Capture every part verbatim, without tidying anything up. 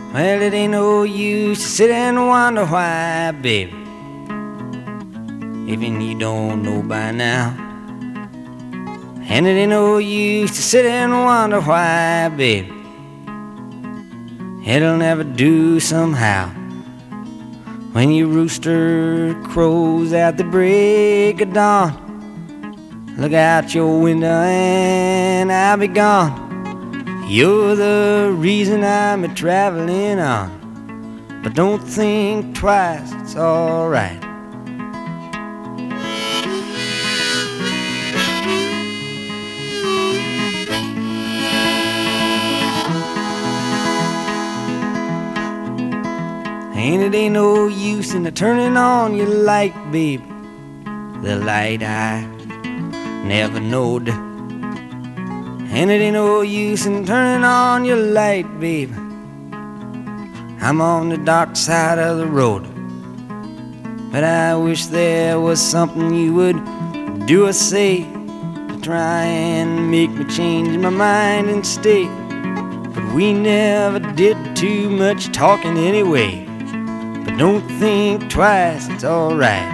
Well, it ain't no use to sit and wonder why, baby, even you don't know by now. And it ain't no use to sit and wonder why, baby, it'll never do somehow. When your rooster crows at the break of dawn, look out your window and I'll be gone. You're the reason I'm a-traveling on, but don't think twice, it's alright. And it ain't no use in turning on your light, baby, the light I never knowed. And it ain't no use in turning on your light, baby, I'm on the dark side of the road. But I wish there was something you would do or say to try and make me change my mind and stay. But we never did too much talking anyway. But don't think twice, it's alright.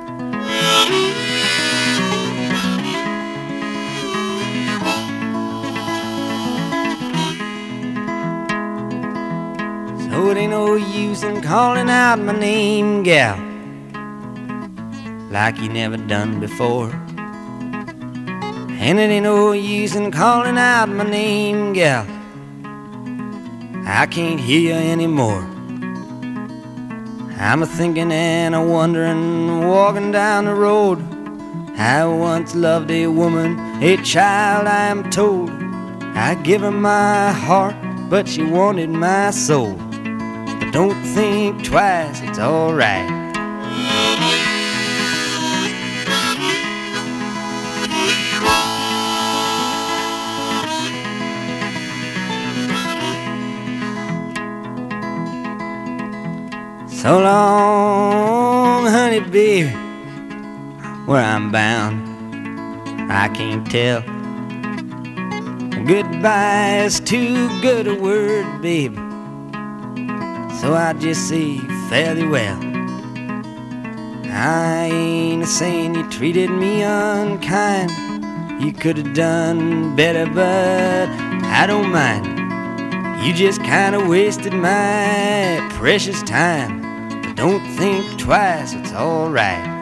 So it ain't no use in calling out my name, gal, like you never done before. And it ain't no use in calling out my name, gal, I can't hear you anymore. I'm a-thinking and a-wondering, walking down the road. I once loved a woman, a child I am told. I give her my heart, but she wanted my soul. But don't think twice, it's alright. So long, honey, baby, where I'm bound, I can't tell. Goodbye is too good a word, baby, so I just say fare thee well. I ain't saying you treated me unkind, you could have done better, but I don't mind. You just kinda wasted my precious time. Don't think twice, it's alright.